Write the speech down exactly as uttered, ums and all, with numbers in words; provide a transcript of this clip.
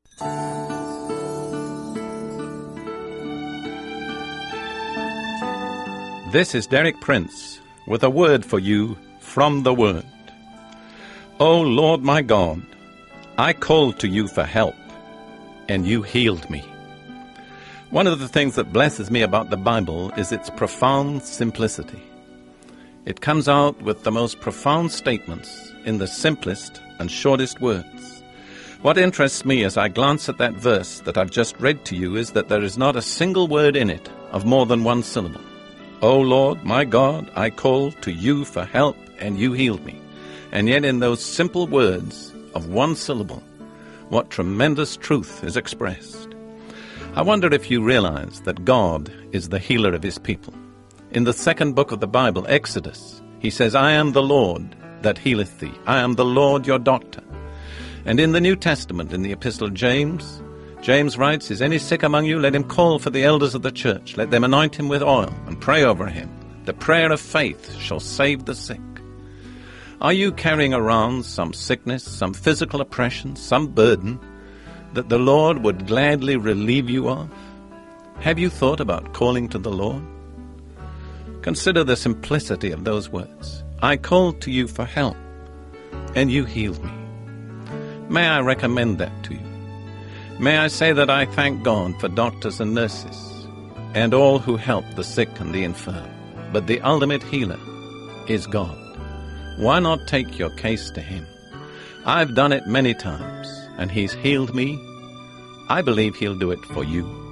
This is Derek Prince with a word for you from the Word. O Lord my God, I called to you for help, and you healed me. One of the things that blesses me about the Bible is its profound simplicity. It comes out with the most profound statements in the simplest and shortest words. What interests me as I glance at that verse that I've just read to you is that there is not a single word in it of more than one syllable. O Lord, my God, I called to you for help, and you healed me. And yet in those simple words of one syllable, what tremendous truth is expressed. I wonder if you realize that God is the healer of his people. In the second book of the Bible, Exodus, he says, I am the Lord that healeth thee. I am the Lord your doctor. And in the New Testament, in the Epistle of James, James writes, Is any sick among you? Let him call for the elders of the church. Let them anoint him with oil and pray over him. The prayer of faith shall save the sick. Are you carrying around some sickness, some physical oppression, some burden that the Lord would gladly relieve you of? Have you thought about calling to the Lord? Consider the simplicity of those words. I called to you for help, and you healed me. May I recommend that to you? May I say that I thank God for doctors and nurses and all who help the sick and the infirm. But the ultimate healer is God. Why not take your case to him? I've done it many times, and he's healed me. I believe he'll do it for you.